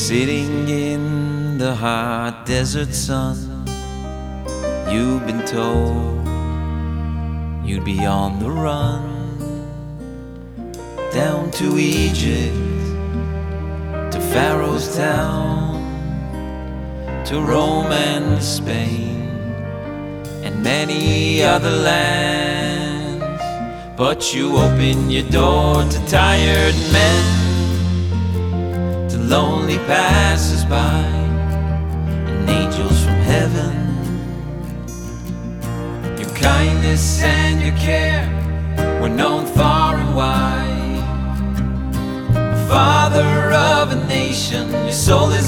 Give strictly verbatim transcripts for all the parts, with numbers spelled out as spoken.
Sitting in the hot desert sun, you've been told you'd be on the run. Down to Egypt, to Pharaoh's town, to Rome and Spain, and many other lands. But you open your door to tired men, to lonely passers-by, and angels from heaven. Your kindness and your care were known far and wide. Father of a nation, your soul is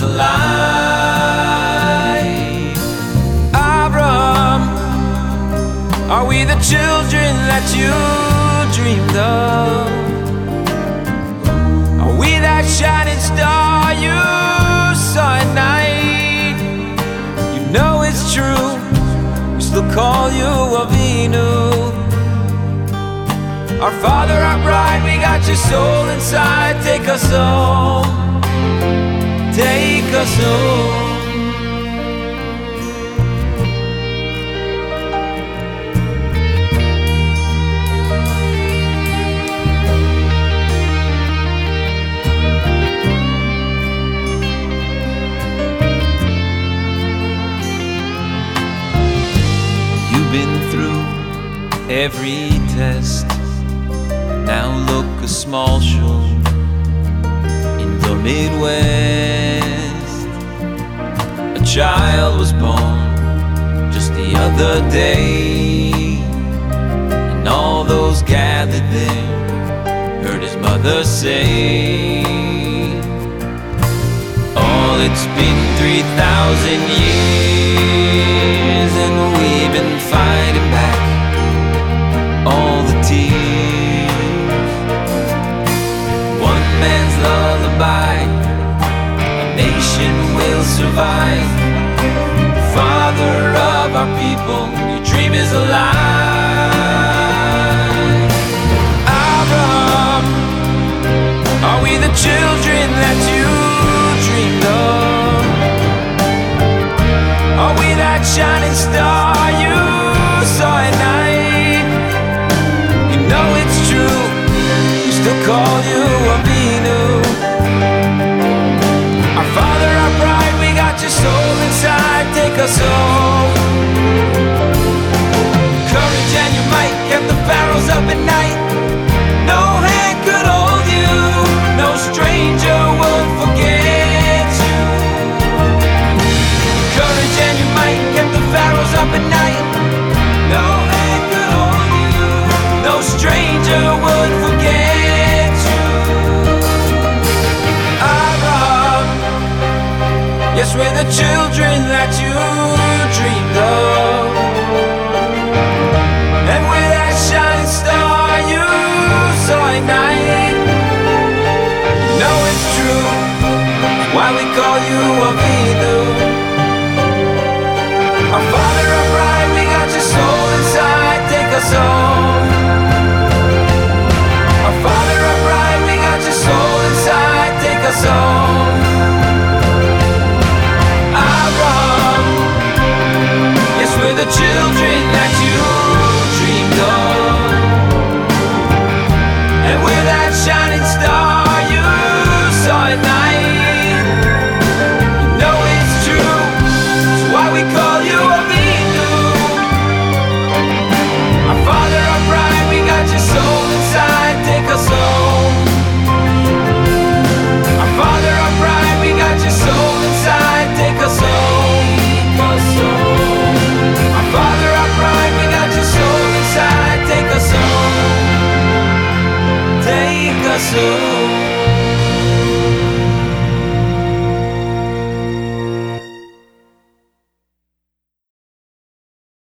alive. Abraham, are we the children that you dreamed of? Are we that shining star you saw at night? You know it's true, we still call you Avinu. Our Father, our bride, we got your soul inside. Take us home, take us home. You've been through every test. Now look, a small show in the Midwest. A child was born just the other day, and all those gathered there heard his mother say, oh, it's been three thousand years, and we've been fighting back all the tears. Lullaby, a nation will survive. Father of our people, your dream is alive. Abraham, are we the children that you dreamed of? Are we that shining star you saw at night? You know it's true, we still call you Avinu. Our Father, our bride, we got your soul inside. Take us home. Courage and your might kept the pharaohs up at night. No hand could hold you, no stranger would forget you. Courage and your might kept the pharaohs up at night. No hand could hold you, no stranger would forget you. Abraham, yes, we're the children that you dreamed of, and we're that shining star you saw at night. You know it's true, that's why we call you a